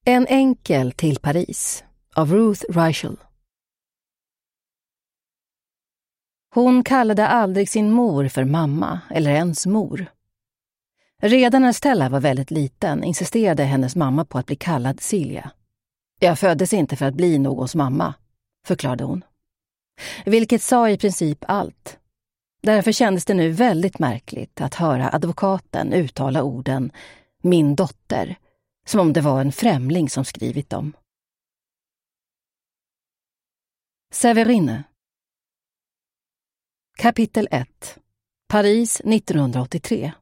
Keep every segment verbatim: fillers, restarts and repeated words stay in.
En enkel till Paris av Ruth Reichel. Hon kallade aldrig sin mor för mamma eller ens mor. Redan när Stella var väldigt liten insisterade hennes mamma på att bli kallad Silja. Jag föddes inte för att bli någons mamma, förklarade hon. Vilket sa i princip allt. Därför kändes det nu väldigt märkligt att höra advokaten uttala orden min dotter, som om det var en främling som skrivit dem. Severine. Kapitel ett. Paris nittonhundraåttiotre.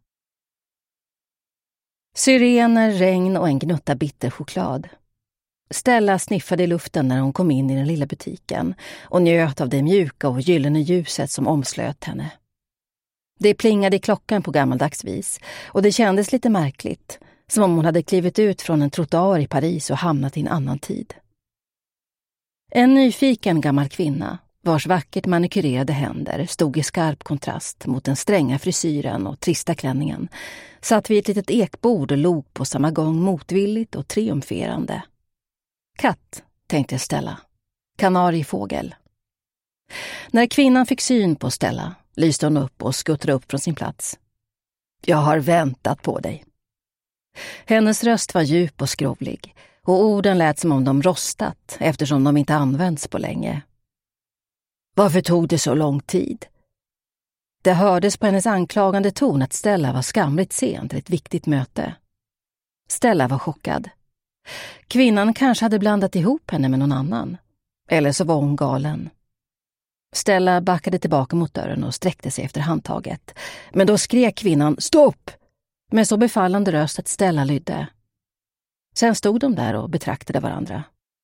Syrener, regn och en gnutta bitter choklad. Stella sniffade i luften när hon kom in i den lilla butiken och njöt av det mjuka och gyllene ljuset som omslöt henne. Det plingade i klockan på gammaldags vis och det kändes lite märkligt, som om hon hade klivit ut från en trottoar i Paris och hamnat i en annan tid. En nyfiken gammal kvinna, vars vackert manikyrerade händer stod i skarp kontrast mot den stränga frisyren och trista klänningen, satt vid ett litet ekbord och log på samma gång motvilligt och triumferande. Katt, tänkte Stella. Kanariefågel. När kvinnan fick syn på Stella lyste hon upp och skuttrade upp från sin plats. Jag har väntat på dig. Hennes röst var djup och skrovlig och orden lät som om de rostat eftersom de inte använts på länge. Varför tog det så lång tid? Det hördes på hennes anklagande ton att Stella var skamligt sen till ett viktigt möte. Stella var chockad. Kvinnan kanske hade blandat ihop henne med någon annan. Eller så var hon galen. Stella backade tillbaka mot dörren och sträckte sig efter handtaget. Men då skrek kvinnan stopp! Med så befallande röst att Stella lydde. Sen stod de där och betraktade varandra.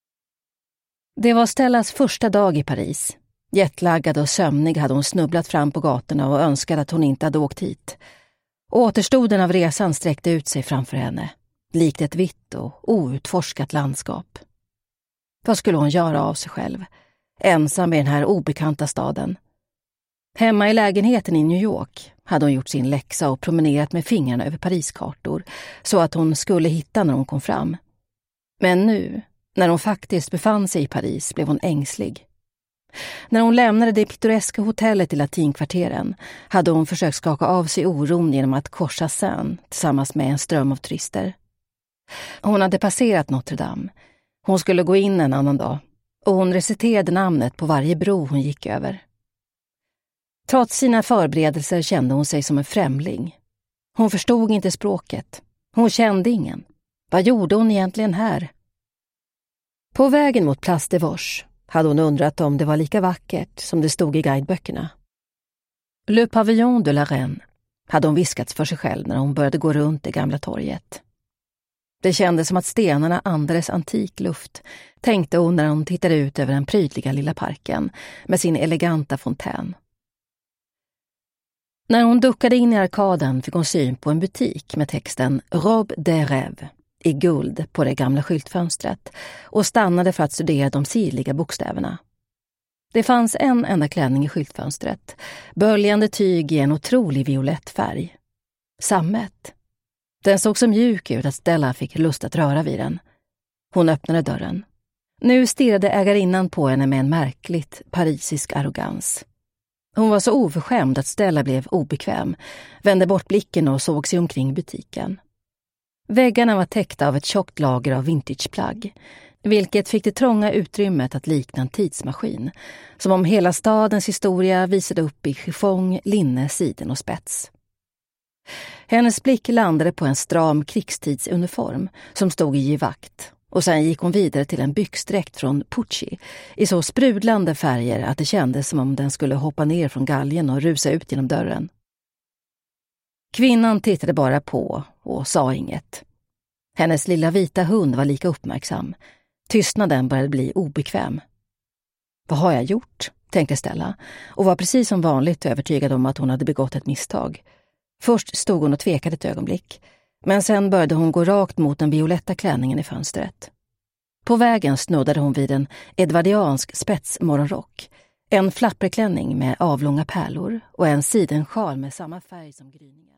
Det var Stellas första dag i Paris. Jetlaggad och sömnig hade hon snubblat fram på gatorna och önskade att hon inte hade åkt hit. Återstoden av resan sträckte ut sig framför henne, likt ett vitt och outforskat landskap. Vad skulle hon göra av sig själv, ensam i den här obekanta staden? Hemma i lägenheten i New York hade hon gjort sin läxa och promenerat med fingrarna över Pariskartor så att hon skulle hitta när hon kom fram. Men nu, när hon faktiskt befann sig i Paris, blev hon ängslig. När hon lämnade det pittoreska hotellet i latinkvarteren hade hon försökt skaka av sig oron genom att korsa Seine tillsammans med en ström av turister. Hon hade passerat Notre Dame. Hon skulle gå in en annan dag och hon reciterade namnet på varje bro hon gick över. Trots sina förberedelser kände hon sig som en främling. Hon förstod inte språket. Hon kände ingen. Vad gjorde hon egentligen här? På vägen mot Place des Vosges hade hon undrat om det var lika vackert som det stod i guideböckerna. Le Pavillon de la Reine hade hon viskats för sig själv när hon började gå runt det gamla torget. Det kändes som att stenarna andades antik luft, tänkte hon när hon tittade ut över den prydliga lilla parken med sin eleganta fontän. När hon duckade in i arkaden fick hon syn på en butik med texten Robe des rêves i guld på det gamla skyltfönstret och stannade för att studera de sirliga bokstäverna. Det fanns en enda klänning i skyltfönstret, böljande tyg i en otrolig violett färg. Sammet. Den såg så mjuk ut att Stella fick lust att röra vid den. Hon öppnade dörren. Nu stirrade ägarinnan på henne med en märkligt parisisk arrogans. Hon var så oförskämd att Stella blev obekväm, vände bort blicken och såg sig omkring butiken. Väggarna var täckta av ett tjockt lager av vintageplagg, vilket fick det trånga utrymmet att likna en tidsmaskin, som om hela stadens historia visade upp i chiffong, linne, siden och spets. Hennes blick landade på en stram krigstidsuniform som stod i givakt, och sen gick hon vidare till en byxdräkt från Pucci i så sprudlande färger att det kändes som om den skulle hoppa ner från galgen och rusa ut genom dörren. Kvinnan tittade bara på och sa inget. Hennes lilla vita hund var lika uppmärksam. Tystnaden började bli obekväm. Vad har jag gjort? Tänkte Stella och var precis som vanligt övertygad om att hon hade begått ett misstag. Först stod hon och tvekade ett ögonblick, men sen började hon gå rakt mot den violetta klänningen i fönstret. På vägen snuddade hon vid en edvardiansk spetsmorgonrock, en flapperklänning med avlånga pärlor och en sidensjal med samma färg som gryningen.